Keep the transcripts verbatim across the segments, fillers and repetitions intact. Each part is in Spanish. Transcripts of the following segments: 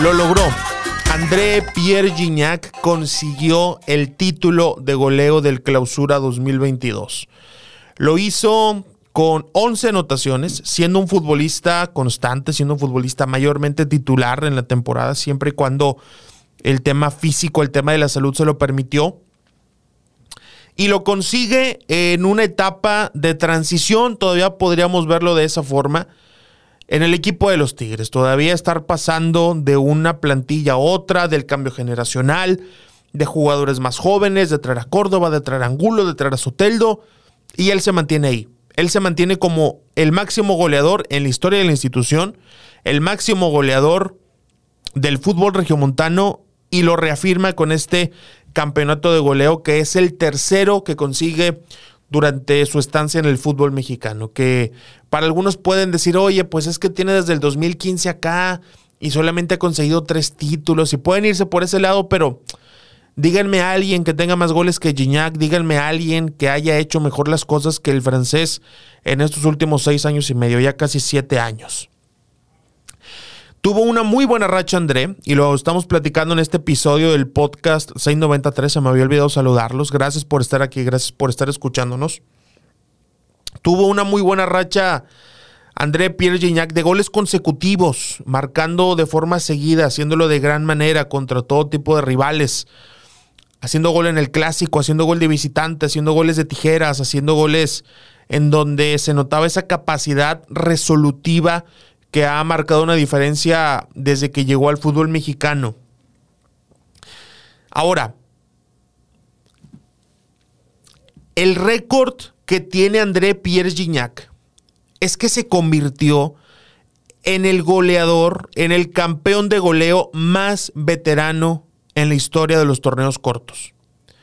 Lo logró. André Pierre Gignac consiguió el título de goleo del Clausura dos mil veintidós. Lo hizo con once anotaciones, siendo un futbolista constante, siendo un futbolista mayormente titular en la temporada, siempre y cuando el tema físico, el tema de la salud se lo permitió. Y lo consigue en una etapa de transición, todavía podríamos verlo de esa forma, en el equipo de los Tigres. Todavía estar pasando de una plantilla a otra, del cambio generacional, de jugadores más jóvenes, de traer a Córdoba, de traer a Angulo, de traer a Soteldo, y él se mantiene ahí. Él se mantiene como el máximo goleador en la historia de la institución, el máximo goleador del fútbol regiomontano, y lo reafirma con este campeonato de goleo, que es el tercero que consigue durante su estancia en el fútbol mexicano, que para algunos pueden decir, oye, pues es que tiene desde el dos mil quince acá y solamente ha conseguido tres títulos, y pueden irse por ese lado, pero díganme a alguien que tenga más goles que Gignac, díganme a alguien que haya hecho mejor las cosas que el francés en estos últimos seis años y medio, ya casi siete años. Tuvo una muy buena racha André, y lo estamos platicando en este episodio del podcast seiscientos noventa y tres. Se me había olvidado saludarlos. Gracias por estar aquí, gracias por estar escuchándonos. Tuvo una muy buena racha André Pierre Gignac de goles consecutivos, marcando de forma seguida, haciéndolo de gran manera contra todo tipo de rivales. Haciendo gol en el clásico, haciendo gol de visitante, haciendo goles de tijeras, haciendo goles en donde se notaba esa capacidad resolutiva que ha marcado una diferencia desde que llegó al fútbol mexicano. Ahora, el récord que tiene André Pierre Gignac es que se convirtió en el goleador, en el campeón de goleo más veterano en la historia de los torneos cortos.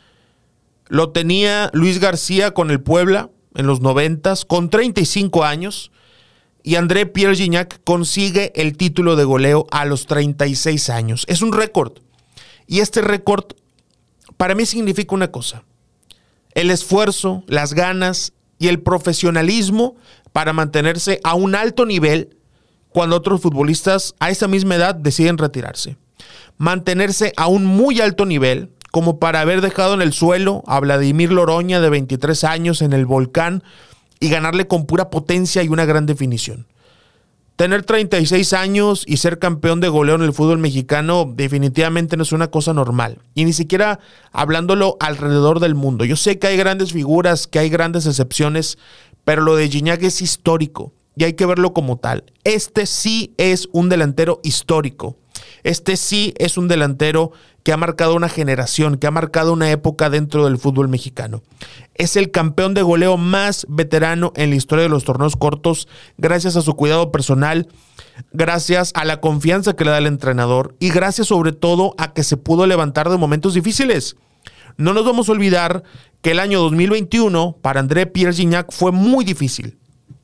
Lo tenía Luis García con el Puebla en los noventas, con treinta y cinco años, y André Pierre Gignac consigue el título de goleo a los treinta y seis años. Es un récord. Y este récord para mí significa una cosa: el esfuerzo, las ganas y el profesionalismo para mantenerse a un alto nivel cuando otros futbolistas a esa misma edad deciden retirarse. Mantenerse a un muy alto nivel, como para haber dejado en el suelo a Vladimir Loroña de veintitrés años en el Volcán y ganarle con pura potencia y una gran definición. Tener treinta y seis años y ser campeón de goleo en el fútbol mexicano definitivamente no es una cosa normal. Y ni siquiera hablándolo alrededor del mundo. Yo sé que hay grandes figuras, que hay grandes excepciones, pero lo de Gignac es histórico y hay que verlo como tal. Este sí es un delantero histórico. Este sí es un delantero que ha marcado una generación, que ha marcado una época dentro del fútbol mexicano. Es el campeón de goleo más veterano en la historia de los torneos cortos, gracias a su cuidado personal, gracias a la confianza que le da el entrenador y gracias sobre todo a que se pudo levantar de momentos difíciles. No nos vamos a olvidar que el año dos mil veintiuno para André Pierre Gignac fue muy difícil.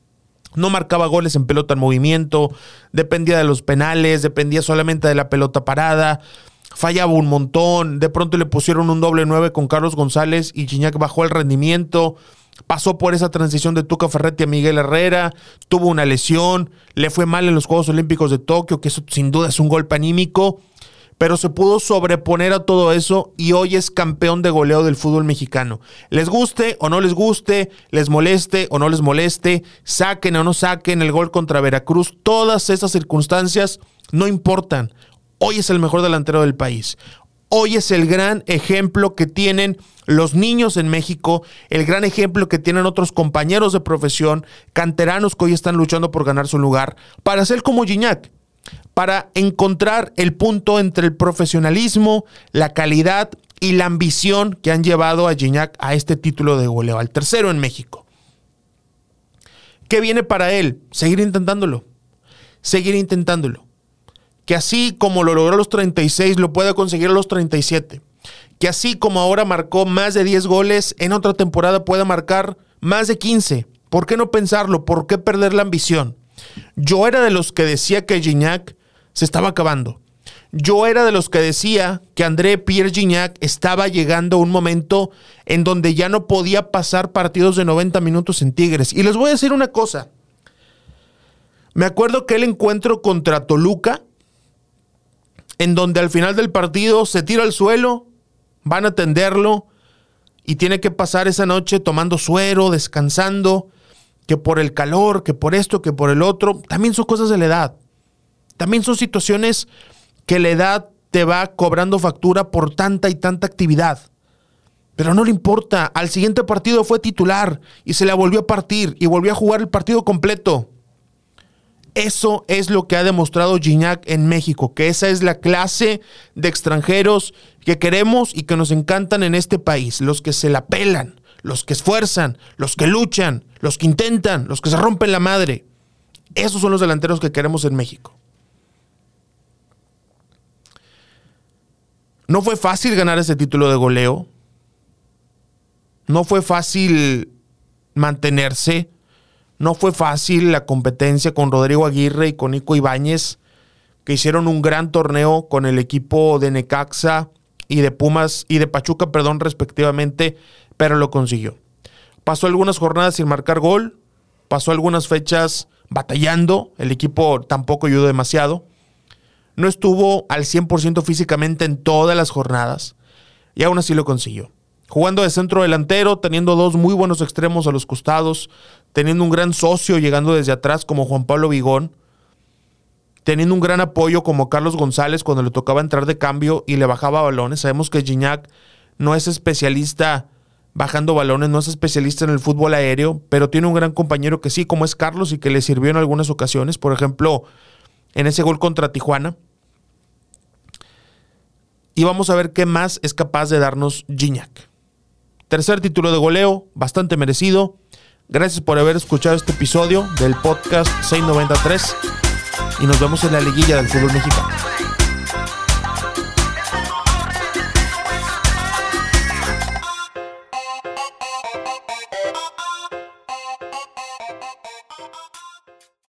No marcaba goles en pelota en movimiento, dependía de los penales, dependía solamente de la pelota parada, fallaba un montón, de pronto le pusieron un doble nueve con Carlos González y Gignac bajó el rendimiento, pasó por esa transición de Tuca Ferretti a Miguel Herrera, tuvo una lesión, le fue mal en los Juegos Olímpicos de Tokio, que eso sin duda es un golpe anímico, pero se pudo sobreponer a todo eso y hoy es campeón de goleo del fútbol mexicano. Les guste o no les guste, les moleste o no les moleste, saquen o no saquen el gol contra Veracruz, todas esas circunstancias no importan. Hoy es el mejor delantero del país. Hoy es el gran ejemplo que tienen los niños en México, el gran ejemplo que tienen otros compañeros de profesión, canteranos que hoy están luchando por ganar su lugar, para ser como Gignac, para encontrar el punto entre el profesionalismo, la calidad y la ambición que han llevado a Gignac a este título de goleo, al tercero en México. ¿Qué viene para él? Seguir intentándolo, seguir intentándolo. Que así como lo logró a los treinta y seis, lo pueda conseguir a los treinta y siete. Que así como ahora marcó más de diez goles, en otra temporada pueda marcar más de quince. ¿Por qué no pensarlo? ¿Por qué perder la ambición? Yo era de los que decía que Gignac se estaba acabando. Yo era de los que decía que André Pierre Gignac estaba llegando a un momento en donde ya no podía pasar partidos de noventa minutos en Tigres. Y les voy a decir una cosa. Me acuerdo que el encuentro contra Toluca, en donde al final del partido se tira al suelo, van a atenderlo y tiene que pasar esa noche tomando suero, descansando, que por el calor, que por esto, que por el otro. También son cosas de la edad. También son situaciones que la edad te va cobrando factura por tanta y tanta actividad. Pero no le importa. Al siguiente partido fue titular y se la volvió a partir y volvió a jugar el partido completo. Eso es lo que ha demostrado Gignac en México, que esa es la clase de extranjeros que queremos y que nos encantan en este país. Los que se la pelan, los que esfuerzan, los que luchan, los que intentan, los que se rompen la madre. Esos son los delanteros que queremos en México. No fue fácil ganar ese título de goleo. No fue fácil mantenerse. No fue fácil la competencia con Rodrigo Aguirre y con Nico Ibáñez, que hicieron un gran torneo con el equipo de Necaxa y de Pumas y de Pachuca, perdón, respectivamente, pero lo consiguió. Pasó algunas jornadas sin marcar gol, pasó algunas fechas batallando, el equipo tampoco ayudó demasiado. No estuvo al cien por ciento físicamente en todas las jornadas y aún así lo consiguió. Jugando de centro delantero, teniendo dos muy buenos extremos a los costados, teniendo un gran socio llegando desde atrás como Juan Pablo Vigón, teniendo un gran apoyo como Carlos González cuando le tocaba entrar de cambio y le bajaba balones. Sabemos que Gignac no es especialista bajando balones, no es especialista en el fútbol aéreo, pero tiene un gran compañero que sí, como es Carlos, y que le sirvió en algunas ocasiones, por ejemplo, en ese gol contra Tijuana. Y vamos a ver qué más es capaz de darnos Gignac. Tercer título de goleo, bastante merecido. Gracias por haber escuchado este episodio del podcast seiscientos noventa y tres y nos vemos en la liguilla del fútbol mexicano.